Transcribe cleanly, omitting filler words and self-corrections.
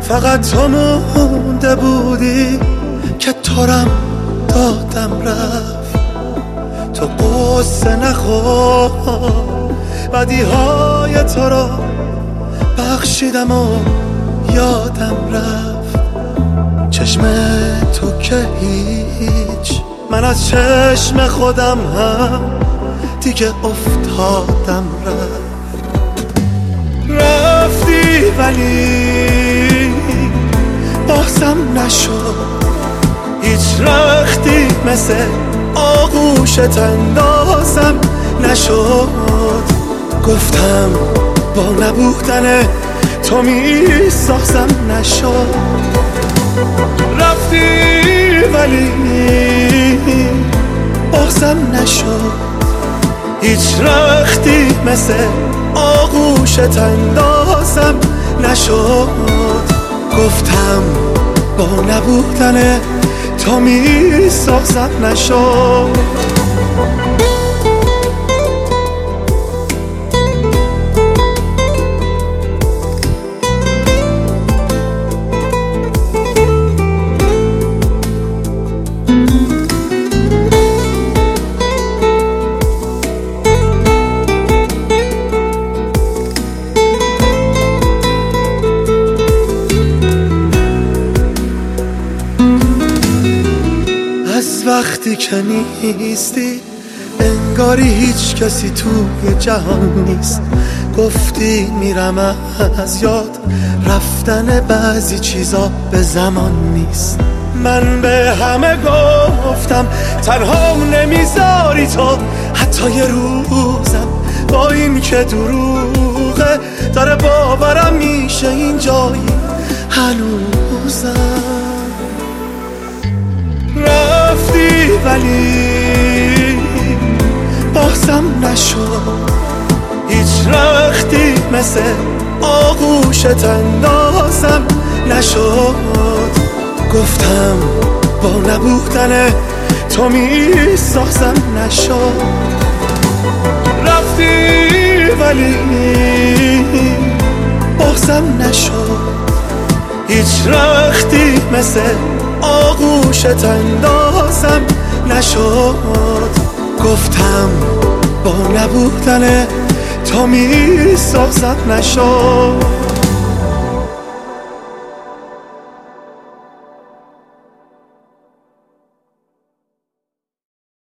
فقط تو مونده بودی که ترم دادم رفت. تو قصه نخور، بدیهای تو را بخشیدم و یادم رفت. چشم تو که هیچ، من از چشم خودم هم دیگه افتادم رفت. رفتی ولی بازم نشد، هیچ رختی مثل آغوشت اندازم نشد. گفتم با نبودن تو میسازم نشد. رفتی ولی بازم نشد، هیچ رختی مثل آغوشت اندازم نشد. گفتم با نبودن تو میسازم نشد. از وقتی که نیستی انگاری هیچ کسی توی جهان نیست. گفتی میرم از یاد، رفتن بعضی چیزا به زمان نیست. من به همه گفتم تنها نمیذاری تو، حتی یه روزم با این که دروغه داره باورم میشه این جایی هنوزم. رفتی ولی بازم نشد، هیچ رختی مثل آغوشت اندازم نشد. گفتم با نبودن تو میسازم نشد. رفتی ولی بازم نشد، هیچ رختی مثل آغوشت اندازم نشد. گفتم با نبودن تو میسازم نشد.